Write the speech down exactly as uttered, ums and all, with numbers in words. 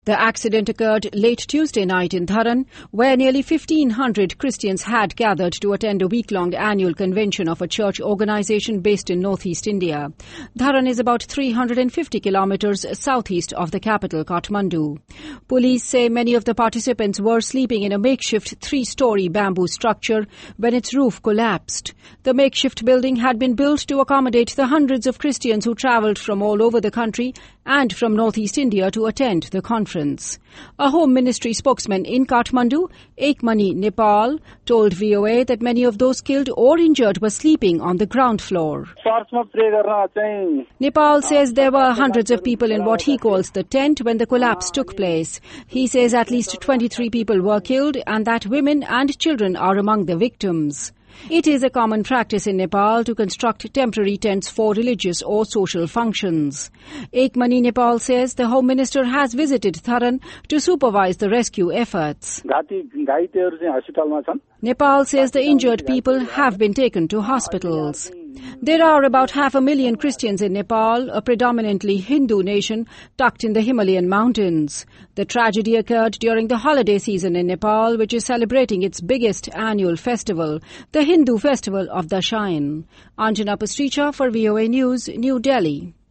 The accident occurred late Tuesday night in Dharan, where nearly fifteen hundred Christians had gathered to attend a week-long annual convention of a church organization based in northeast India. Dharan is about three hundred fifty kilometers southeast of the capital, Kathmandu. Police say many of the participants were sleeping in a makeshift three-story bamboo structure when its roof collapsed. The makeshift building had been built to accommodate the hundreds of Christians who travelled from all over the country and from northeast India to attend the conference. A Home Ministry spokesman in Kathmandu, Ekmani, Nepal, told V O A that many of those killed or injured were sleeping on the ground floor. Nepal says there were hundreds of people in what he calls the tent when the collapse took place. He says at least twenty-three people were killed and that women and children are among the victims. It is a common practice in Nepal to construct temporary tents for religious or social functions. Ekmani, Nepal says the Home Minister has visited Dharan to supervise the rescue efforts. Nepal says the injured people have been taken to hospitals. There are about half a million Christians in Nepal, a predominantly Hindu nation tucked in the Himalayan mountains. The tragedy occurred during the holiday season in Nepal, which is celebrating its biggest annual festival, the Hindu festival of Dashain. Anjana Pastricha for V O A News, New Delhi.